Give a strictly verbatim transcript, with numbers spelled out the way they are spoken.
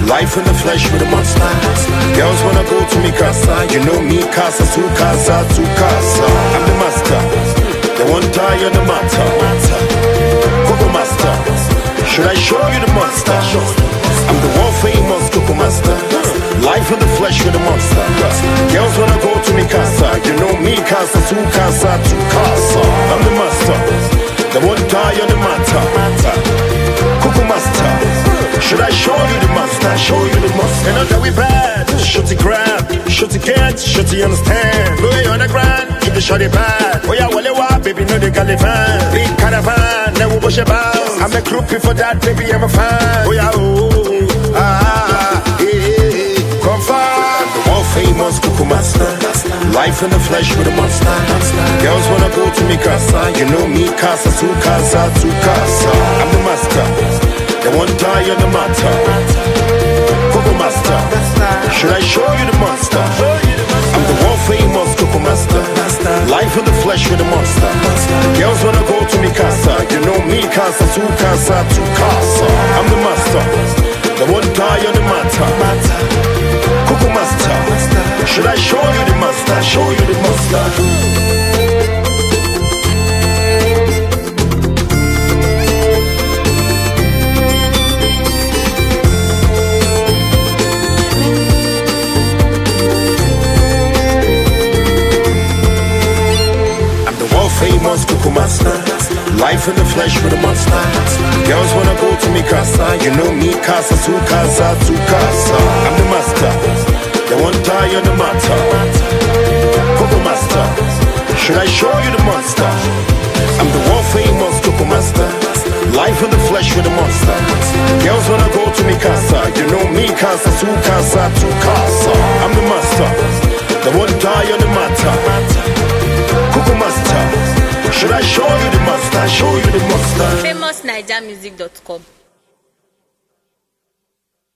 Life in the flesh with a monster. Girls wanna go to me casa. You know me casa, su casa, su casa. I'm the master. They want tie on the matter. Coco master. Should I show you the monster? I'm the world famous Coco master. Life in the flesh with a monster. Girls wanna go to me casa. You know me casa, su casa, su casa. I'm the master. They want tie on the matter. Coco master. Should I show you the monster? Show you the monster. You know that we bad. Shoot it grab, shoot it get, shoot it understand. Go on the ground, keep the shorty bad. Oh yeah, well you are, baby, know the caravan. Big caravan, never wash about. I'm a groupie for that, baby, I'm a fan. Oh yeah, oh, ah, yeah, come far. I'm the world famous Coco master. Life in the flesh with a monster. Girls wanna go to me casa. You know me casa, su casa, su casa. I'm the master. They want tie on the matter. Coco master. Should I show you the monster? I'm the world famous Coco master. Life in the flesh with a monster. Girls wanna go to me casa. You know me casa, su casa, su casa. I'm the master. They want tie on the matter. Coco master. Should I show you the monster? Show you the monster. Famous Coco master. Life in the flesh with a monster. Girls wanna go to me casa. You know me casa, su casa, su casa. I'm the master. They want tie on the matter. Coco master. Should I show you the monster? I'm the world famous Coco master. Life in the flesh with a monster. Girls wanna go to me casa. You know me casa, su casa, su casa. I'm the master. They want tie on the matter. Coco master. Should I show you the monster? Show you the monster. famous naija music dot com